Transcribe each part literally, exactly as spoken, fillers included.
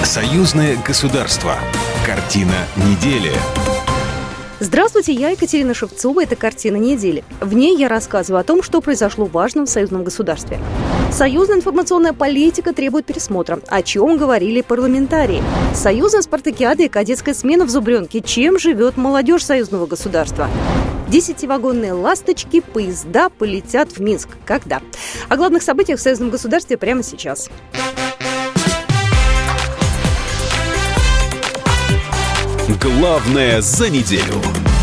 Союзное государство. Картина недели. Здравствуйте, я Екатерина Шевцова. Это «Картина недели». В ней я рассказываю о том, что произошло важным в союзном государстве. Союзная информационная политика требует пересмотра. О чем говорили парламентарии? Союзная спартакиада и кадетская смена в Зубренке. Чем живет молодежь союзного государства? Десятивагонные ласточки, поезда полетят в Минск. Когда? О главных событиях в союзном государстве прямо сейчас. Главное за неделю.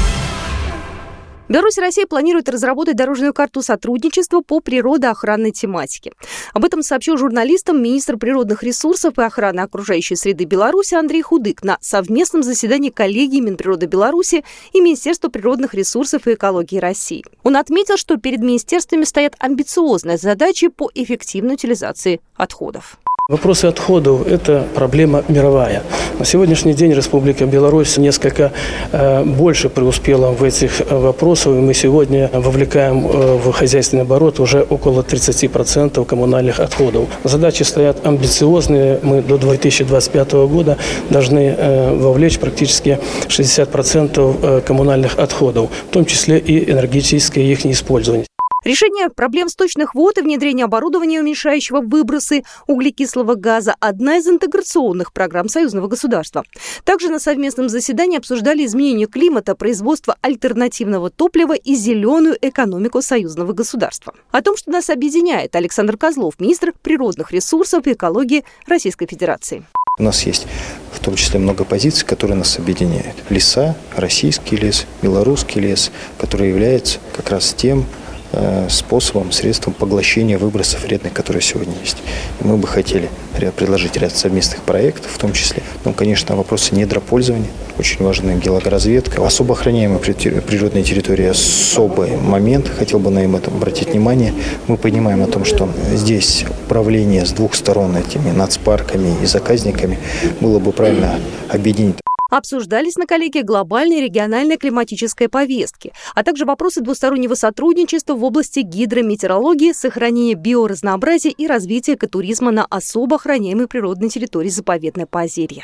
Беларусь и Россия планируют разработать дорожную карту сотрудничества по природоохранной тематике. Об этом сообщил журналистам министр природных ресурсов и охраны окружающей среды Беларуси Андрей Худык на совместном заседании коллегии Минприроды Беларуси и Министерства природных ресурсов и экологии России. Он отметил, что перед министерствами стоят амбициозные задачи по эффективной утилизации отходов. Вопросы отходов – это проблема мировая. На сегодняшний день Республика Беларусь несколько э, больше преуспела в этих вопросах. И мы сегодня вовлекаем э, в хозяйственный оборот уже около тридцати процентов коммунальных отходов. Задачи стоят амбициозные. Мы до две тысячи двадцать пятого года должны э, вовлечь практически шестьдесят процентов э, коммунальных отходов, в том числе и энергетическое их использование. Решение проблем сточных вод и внедрение оборудования, уменьшающего выбросы углекислого газа – одна из интеграционных программ союзного государства. Также на совместном заседании обсуждали изменение климата, производство альтернативного топлива и зеленую экономику союзного государства. О том, что нас объединяет, Александр Козлов, министр природных ресурсов и экологии Российской Федерации. У нас есть в том числе много позиций, которые нас объединяют. Леса, российский лес, белорусский лес, который является как раз тем способом, средством поглощения выбросов вредных, которые сегодня есть. И мы бы хотели предложить ряд совместных проектов, в том числе, ну, конечно, вопросы недропользования, очень важна геологоразведка. Особо охраняемые природные территории – особый момент, хотел бы на этом обратить внимание. Мы понимаем о том, что здесь управление с двух сторон этими нацпарками и заказниками было бы правильно объединить. Обсуждались на коллегии глобальной и региональной климатической повестки, а также вопросы двустороннего сотрудничества в области гидрометеорологии, сохранения биоразнообразия и развития экотуризма на особо охраняемой природной территории заповедное Поозерье.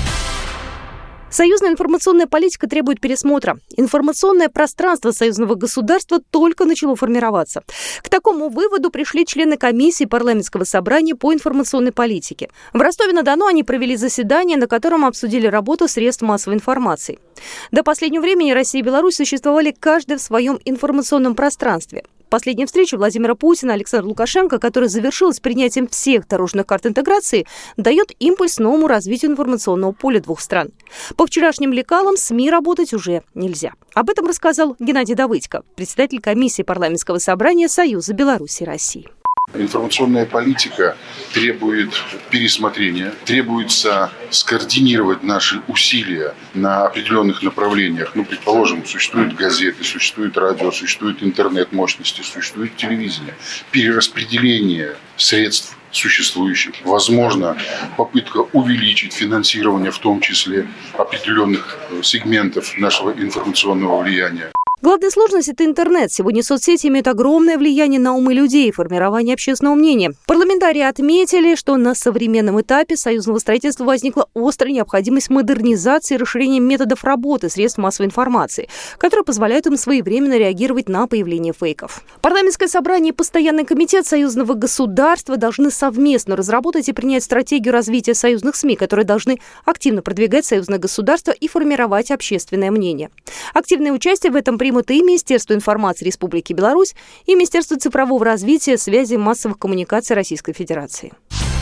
Союзная информационная политика требует пересмотра. Информационное пространство союзного государства только начало формироваться. К такому выводу пришли члены комиссии парламентского собрания по информационной политике. В Ростове-на-Дону они провели заседание, на котором обсудили работу средств массовой информации. До последнего времени Россия и Беларусь существовали каждая в своем информационном пространстве. Последняя встреча Владимира Путина и Александра Лукашенко, которая завершилась принятием всех дорожных карт интеграции, дает импульс новому развитию информационного поля двух стран. По вчерашним лекалам СМИ работать уже нельзя. Об этом рассказал Геннадий Давыдько, председатель комиссии парламентского собрания Союза Беларуси и России. Информационная политика требует пересмотрения, требуется скоординировать наши усилия на определенных направлениях. Ну, предположим, существуют газеты, существует радио, существует интернет-мощности, существует телевидение. Перераспределение средств существующих. Возможно, попытка увеличить финансирование, в том числе определенных сегментов нашего информационного влияния. Главная сложность – это интернет. Сегодня соцсети имеют огромное влияние на умы людей и формирование общественного мнения. Парламентарии отметили, что на современном этапе союзного строительства возникла острая необходимость модернизации и расширения методов работы средств массовой информации, которые позволяют им своевременно реагировать на появление фейков. Парламентское собрание и постоянный комитет союзного государства должны совместно разработать и принять стратегию развития союзных СМИ, которые должны активно продвигать союзное государство и формировать общественное мнение. Активное участие в этом примут и Министерство информации Республики Беларусь, и Министерство цифрового развития, связи и массовых коммуникаций Российской Федерации.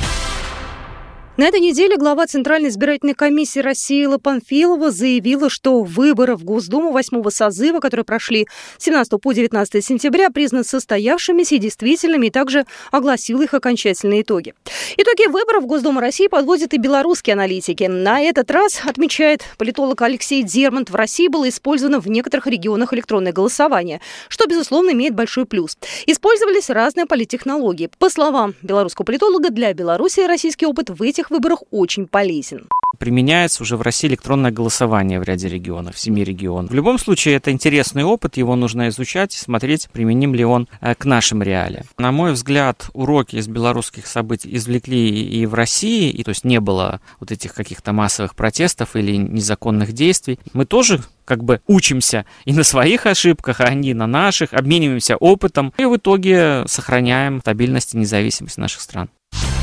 На этой неделе глава Центральной избирательной комиссии России Элла Панфилова заявила, что выборы в Госдуму восьмого созыва, которые прошли с семнадцатого по девятнадцатое сентября, признаны состоявшимися и действительными, и также огласила их окончательные итоги. Итоги выборов в Госдуму России подводят и белорусские аналитики. На этот раз, отмечает политолог Алексей Дермант, в России было использовано в некоторых регионах электронное голосование, что, безусловно, имеет большой плюс. Использовались разные политтехнологии. По словам белорусского политолога, для Беларуси российский опыт в этих выборах очень полезен. Применяется уже в России электронное голосование в ряде регионов, в семи регионах. В любом случае, это интересный опыт, его нужно изучать и смотреть, применим ли он к нашим реалиям. На мой взгляд, уроки из белорусских событий извлекли и в России, и то есть не было вот этих каких-то массовых протестов или незаконных действий. Мы тоже как бы учимся и на своих ошибках, а они на наших, обмениваемся опытом и в итоге сохраняем стабильность и независимость наших стран.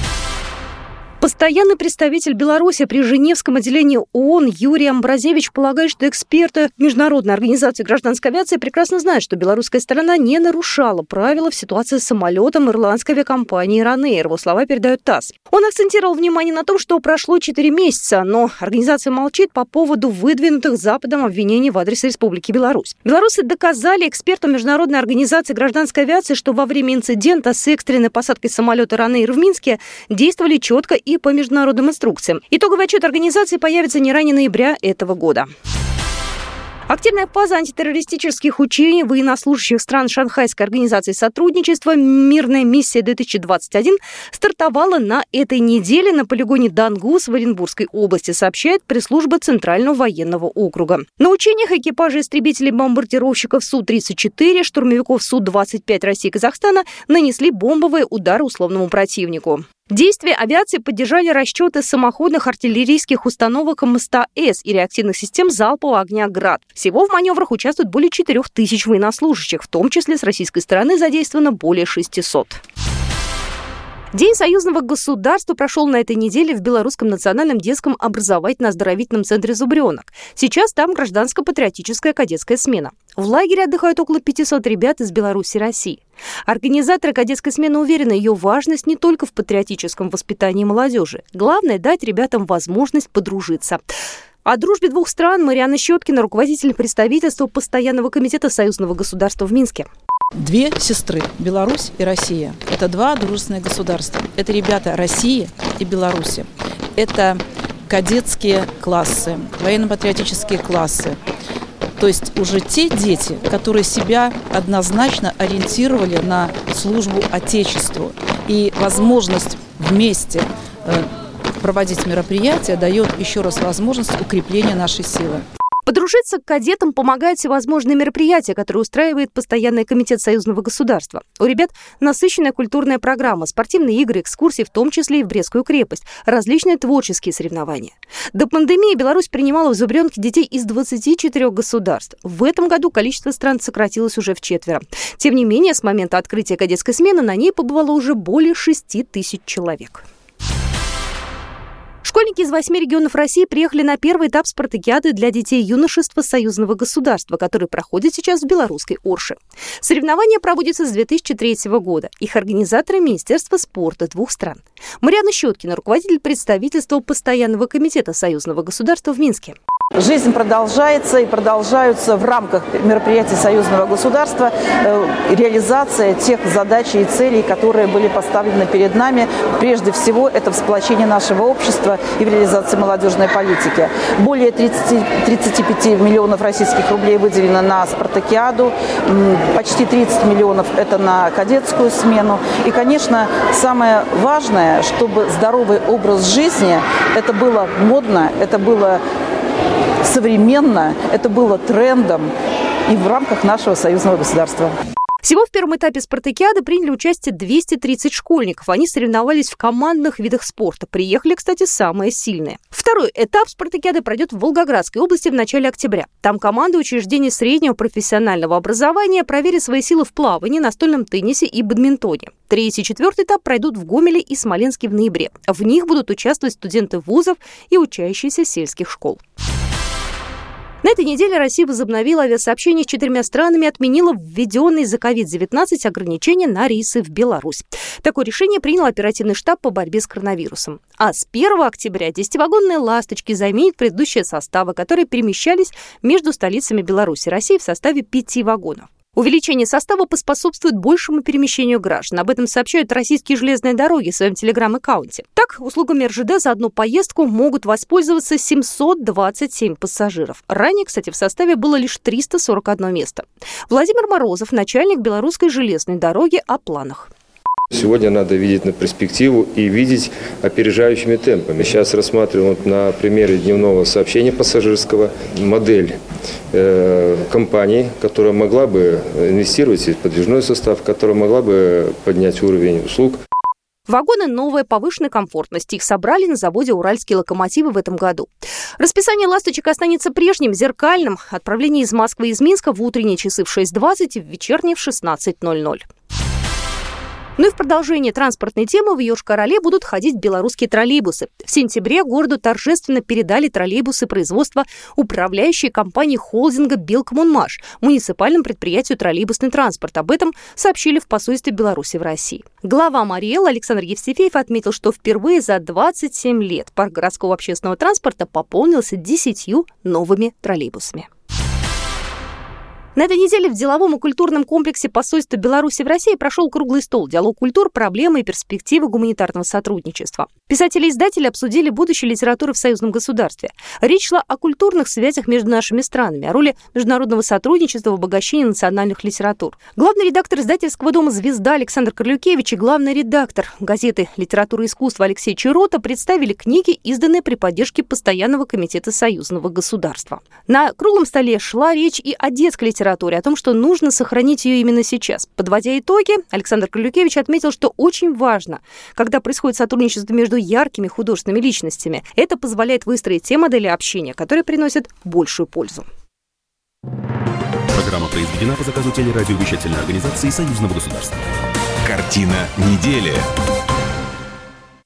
Постоянный представитель Беларуси при Женевском отделении ООН Юрий Амбразевич полагает, что эксперты Международной организации гражданской авиации прекрасно знают, что белорусская сторона не нарушала правила в ситуации с самолетом ирландской авиакомпании Ryanair. Его слова передает ТАСС. Он акцентировал внимание на том, что прошло четыре месяца, но организация молчит по поводу выдвинутых Западом обвинений в адрес Республики Беларусь. Белорусы доказали экспертам Международной организации гражданской авиации, что во время инцидента с экстренной посадкой самолета Ryanair в Минске действовали четко и по международным инструкциям. Итоговый отчет организации появится не ранее ноября этого года. Активная фаза антитеррористических учений военнослужащих стран Шанхайской организации сотрудничества «Мирная миссия-две тысячи двадцать один» стартовала на этой неделе на полигоне Дангус в Оренбургской области, сообщает пресс-служба Центрального военного округа. На учениях экипажи истребителей-бомбардировщиков Су тридцать четыре, штурмовиков Су двадцать пять России и Казахстана нанесли бомбовые удары условному противнику. Действия авиации поддержали расчеты самоходных артиллерийских установок МСТА-С и реактивных систем залпового огня «Град». Всего в маневрах участвуют более четырех тысяч военнослужащих, в том числе с российской стороны задействовано более шестисот. День союзного государства прошел на этой неделе в Белорусском национальном детском образовательно-оздоровительном центре «Зубренок». Сейчас там гражданско-патриотическая кадетская смена. В лагере отдыхают около пятисот ребят из Беларуси и России. Организаторы кадетской смены уверены, ее важность не только в патриотическом воспитании молодежи. Главное – дать ребятам возможность подружиться. О дружбе двух стран Марианна Щеткина, руководитель представительства Постоянного комитета союзного государства в Минске. Две сестры – Беларусь и Россия. Это два дружественных государства. Это ребята России и Беларуси. Это кадетские классы, военно-патриотические классы. То есть уже те дети, которые себя однозначно ориентировали на службу Отечеству. И возможность вместе проводить мероприятия дает еще раз возможность укрепления нашей силы. Подружиться к кадетам помогают всевозможные мероприятия, которые устраивает Постоянный комитет союзного государства. У ребят насыщенная культурная программа, спортивные игры, экскурсии, в том числе и в Брестскую крепость, различные творческие соревнования. До пандемии Беларусь принимала в Зубренке детей из двадцати четырёх государств. В этом году количество стран сократилось уже вчетверо. Тем не менее, с момента открытия кадетской смены на ней побывало уже более шести тысяч человек. Школьники из восьми регионов России приехали на первый этап спартакиады для детей юношества союзного государства, который проходит сейчас в белорусской Орше. Соревнования проводятся с две тысячи третьего года. Их организаторы – Министерство спорта двух стран. Марианна Щеткина, руководитель представительства Постоянного комитета союзного государства в Минске. Жизнь продолжается и продолжаются в рамках мероприятий союзного государства э, реализация тех задач и целей, которые были поставлены перед нами. Прежде всего, это сплочение нашего общества и в реализации молодежной политики. Более тридцати, тридцати пяти миллионов российских рублей выделено на спартакиаду, почти тридцать миллионов это на кадетскую смену. И, конечно, самое важное, чтобы здоровый образ жизни, это было модно, это было современно, это было трендом и в рамках нашего союзного государства. Всего в первом этапе спартакиады приняли участие двести тридцать школьников. Они соревновались в командных видах спорта. Приехали, кстати, самые сильные. Второй этап спартакиады пройдет в Волгоградской области в начале октября. Там команды учреждений среднего профессионального образования проверят свои силы в плавании, настольном теннисе и бадминтоне. Третий и четвертый этап пройдут в Гомеле и Смоленске в ноябре. В них будут участвовать студенты вузов и учащиеся сельских школ. На этой неделе Россия возобновила авиасообщение с четырьмя странами и отменила введенные из-за ковид девятнадцать ограничения на рейсы в Беларусь. Такое решение принял оперативный штаб по борьбе с коронавирусом. А с первого октября десятивагонные «Ласточки» заменят предыдущие составы, которые перемещались между столицами Беларуси и России в составе пяти вагонов. Увеличение состава поспособствует большему перемещению граждан. Об этом сообщают российские железные дороги в своем телеграм-аккаунте. Так, услугами эр жэ дэ за одну поездку могут воспользоваться семьсот двадцать семь пассажиров. Ранее, кстати, в составе было лишь триста сорок одно место. Владимир Морозов, начальник белорусской железной дороги, о планах. Сегодня надо видеть на перспективу и видеть опережающими темпами. Сейчас рассматриваем вот на примере дневного сообщения пассажирского модель э, компании, которая могла бы инвестировать в подвижной состав, которая могла бы поднять уровень услуг. Вагоны новой повышенной комфортности. Их собрали на заводе «Уральские локомотивы» в этом году. Расписание «Ласточек» останется прежним, зеркальным. Отправление из Москвы и из Минска в утренние часы в шесть двадцать и в вечерние в шестнадцать ноль ноль. Ну и в продолжение транспортной темы в Йошкар-Оле будут ходить белорусские троллейбусы. В сентябре городу торжественно передали троллейбусы производства управляющей компании холдинга «Белкоммунмаш» муниципальному предприятию «Троллейбусный транспорт». Об этом сообщили в посольстве Беларуси в России. Глава МАРИЭЛ Александр Евстифеев отметил, что впервые за двадцать семь лет парк городского общественного транспорта пополнился десятью новыми троллейбусами. На этой неделе в деловом и культурном комплексе посольства Беларуси в России прошел круглый стол «Диалог культур. Проблемы и перспективы гуманитарного сотрудничества». Писатели и издатели обсудили будущее литературы в союзном государстве. Речь шла о культурных связях между нашими странами, о роли международного сотрудничества в обогащении национальных литератур. Главный редактор издательского дома «Звезда» Александр Корлюкевич и главный редактор газеты «Литература и искусство» Алексей Чирота представили книги, изданные при поддержке Постоянного комитета союзного государства. На круглом столе шла речь и о детской литературе, о том, что нужно сохранить ее именно сейчас. Подводя итоги, Александр Корлюкевич отметил, что очень важно, когда происходит сотрудничество между яркими художественными личностями. Это позволяет выстроить те модели общения, которые приносят большую пользу. Программа произведена по заказу телерадиовещательной организации Союзного государства. Картина недели.